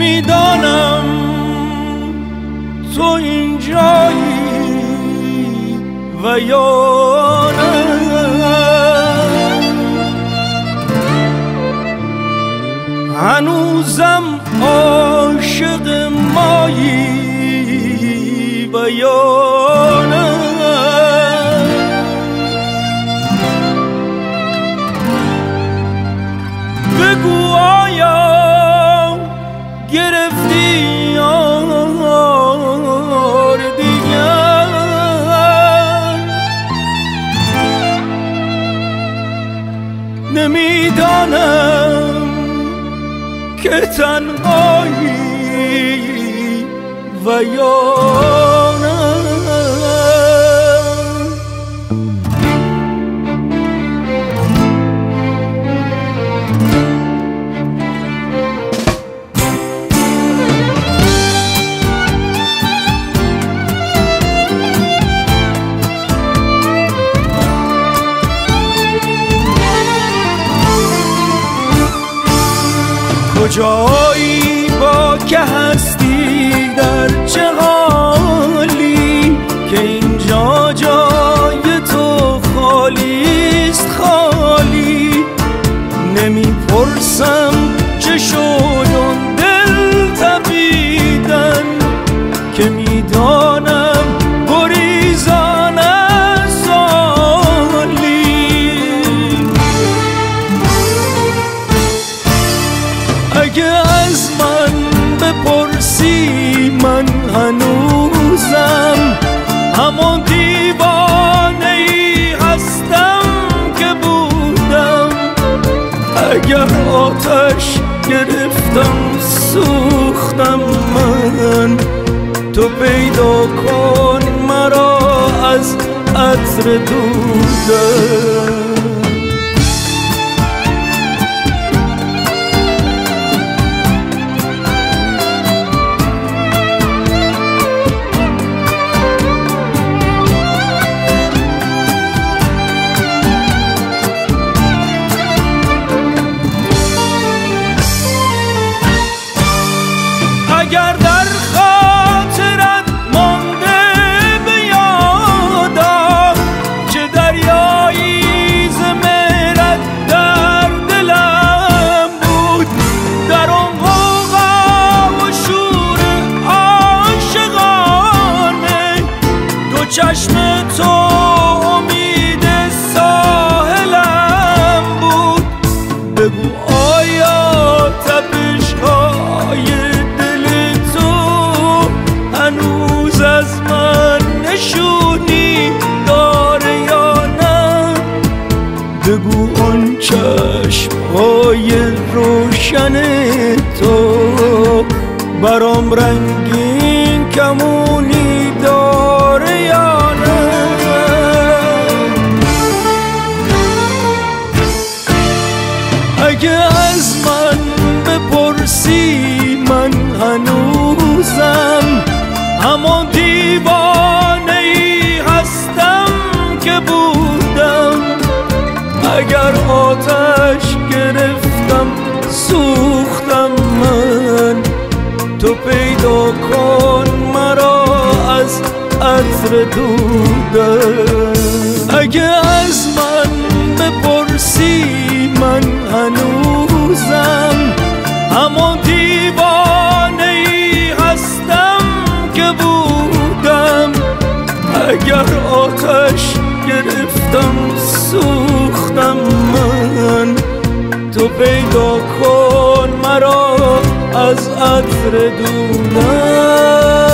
نمیدانم تو اینجایی و یا نه. هنوزم عاشق مایی و یا نه. بگو آیا گرفتی یار دیگر؟ نمیدانم که تنهایی و یا نه. کجایی با که هستی در چه حالی که اینجا جای تو خالیست خالی؟ نمیپرسم چه شد اون دل تپیدن که میدانم گریزان از سالی. اگه از من بپرسی من هنوزم همون دیوانه ای هستم که بودم. اگر آتش گرفتم سوختم من، تو پیدا کن مرا از عطر دودم. اگر در خاطرت مانده به یادم چه دریایی ز مهرت در دلم بود، در اون غوغا و شور عاشقانه دو چشم تو امید ساحلم بود. بگو آیا تپش‌های هنوز از من نشونی داره یا نه؟ بگو اون چشم‌های روشن تو برام رنگین کمونی داره یا نه؟ اگه از من بپرسی من هنوزم همون دیوانه ای هستم که بودم. اگر آتش گرفتم سوختم من، تو پیدا کن مرا از عطر دودم. اگه از من بپرسی من هنوزم همون دیوانه ای هستم که بودم. اگر آتش گرفتم سوختم من، تو پیدا کن مرا از عطر دودم.